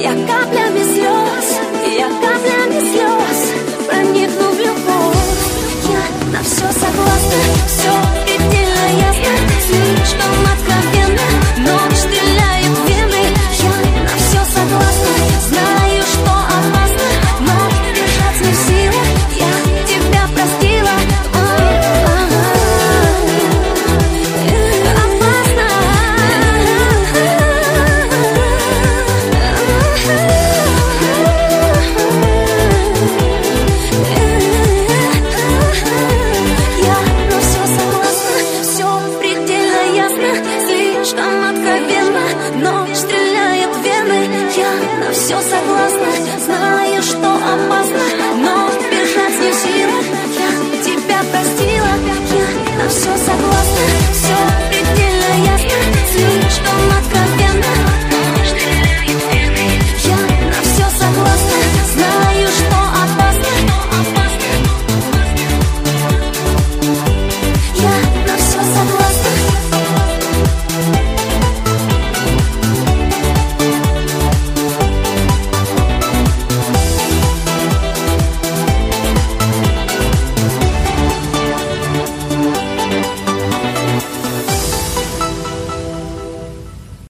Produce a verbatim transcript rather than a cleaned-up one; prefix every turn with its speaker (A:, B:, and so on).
A: Я каплями слез, я каплями слез проникну в любовь. Я на все согласна, все предельно ясно, слишком откровенно, но стреляет в вены. Я на все согласна, знаю, что опасно, но держаться не в силах. Я тебя простила. Все согласна, знаю, что опасно, но бежать не в силах. Я тебя простила. Я на все согласна, все предельно ясно, слишком откровенно.